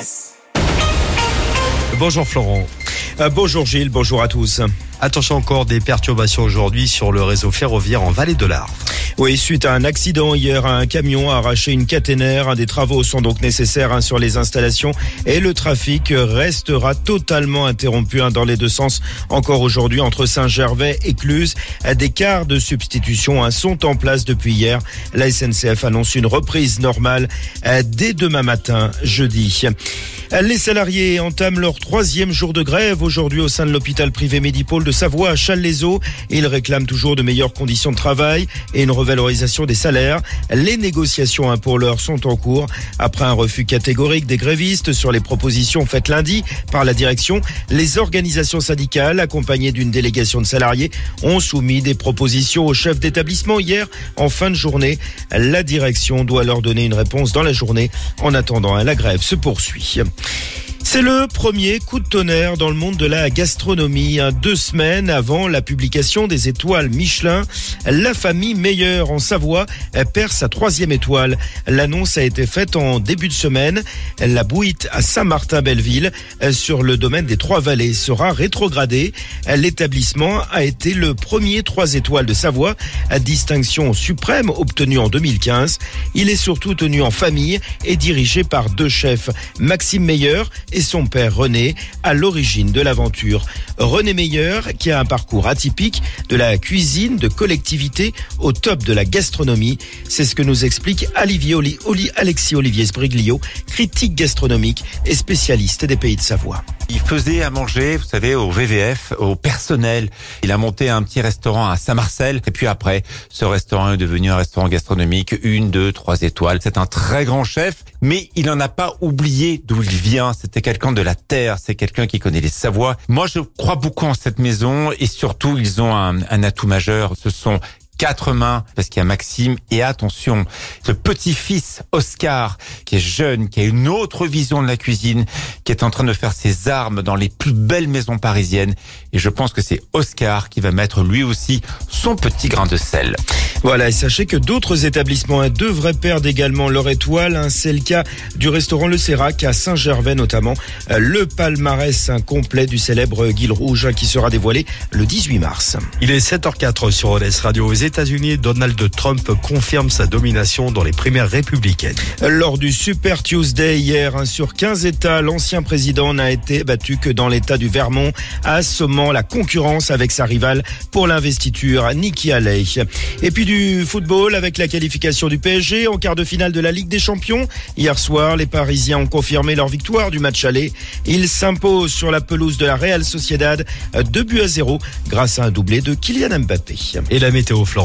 Bonjour Florent. Bonjour Gilles, bonjour à tous. Attention, encore des perturbations aujourd'hui sur le réseau ferroviaire en vallée de l'Arve. Oui, suite à un accident hier, un camion a arraché une caténaire. Des travaux sont donc nécessaires sur les installations et le trafic restera totalement interrompu dans les deux sens encore aujourd'hui entre Saint-Gervais et Cluses. Des cars de substitution sont en place depuis hier. La SNCF annonce une reprise normale dès demain matin, jeudi. Les salariés entament leur 3e jour de grève aujourd'hui au sein de l'hôpital privé Medipôle de Savoie à Challes-les-Eaux. Ils réclament toujours de meilleures conditions de travail et une revalorisation des salaires. Les négociations pour l'heure sont en cours. Après un refus catégorique des grévistes sur les propositions faites lundi par la direction, les organisations syndicales, accompagnées d'une délégation de salariés, ont soumis des propositions au chef d'établissement hier en fin de journée. La direction doit leur donner une réponse dans la journée. En attendant, la grève se poursuit. C'est le premier coup de tonnerre dans le monde de la gastronomie. 2 semaines avant la publication des étoiles Michelin, la famille Meyer en Savoie perd sa 3e étoile. L'annonce a été faite en début de semaine. La Bouite à Saint-Martin-Belleville, sur le domaine des Trois-Vallées, sera rétrogradée. L'établissement a été le premier 3 étoiles de Savoie, distinction suprême obtenue en 2015. Il est surtout tenu en famille et dirigé par 2 chefs, Maxime Meyer et son père René, à l'origine de l'aventure. René Meyer, qui a un parcours atypique de la cuisine de collectivité au top de la gastronomie. C'est ce que nous explique Alexis Olivier Sbriglio, critique gastronomique et spécialiste des pays de Savoie. Il faisait à manger, vous savez, au VVF, au personnel. Il a monté un petit restaurant à Saint-Marcel. Et puis après, ce restaurant est devenu un restaurant gastronomique, 1, 2, 3 étoiles. C'est un très grand chef, mais il n'en a pas oublié d'où il vient. C'était quelqu'un de la terre, c'est quelqu'un qui connaît les Savoies. Moi, je crois beaucoup en cette maison et surtout, ils ont un atout majeur. Ce sont 4 mains, parce qu'il y a Maxime, et attention, ce petit-fils Oscar, qui est jeune, qui a une autre vision de la cuisine, qui est en train de faire ses armes dans les plus belles maisons parisiennes, et je pense que c'est Oscar qui va mettre lui aussi son petit grain de sel. Voilà, et sachez que d'autres établissements devraient perdre également leur étoile. C'est le cas du restaurant Le Sérac à Saint-Gervais notamment. Le palmarès complet du célèbre Guil Rouge qui sera dévoilé le 18 mars. Il est 7h04 sur ODS Radio. Aux États-Unis, Donald Trump confirme sa domination dans les primaires républicaines. Lors du Super Tuesday hier, sur 15 États, l'ancien président n'a été battu que dans l'État du Vermont, assommant la concurrence avec sa rivale pour l'investiture, Nikki Haley. Et puis du football avec la qualification du PSG en quart de finale de la Ligue des Champions. Hier soir, les Parisiens ont confirmé leur victoire du match aller. Ils s'imposent sur la pelouse de la Real Sociedad 2-0 grâce à un doublé de Kylian Mbappé. Et la météo, Florent.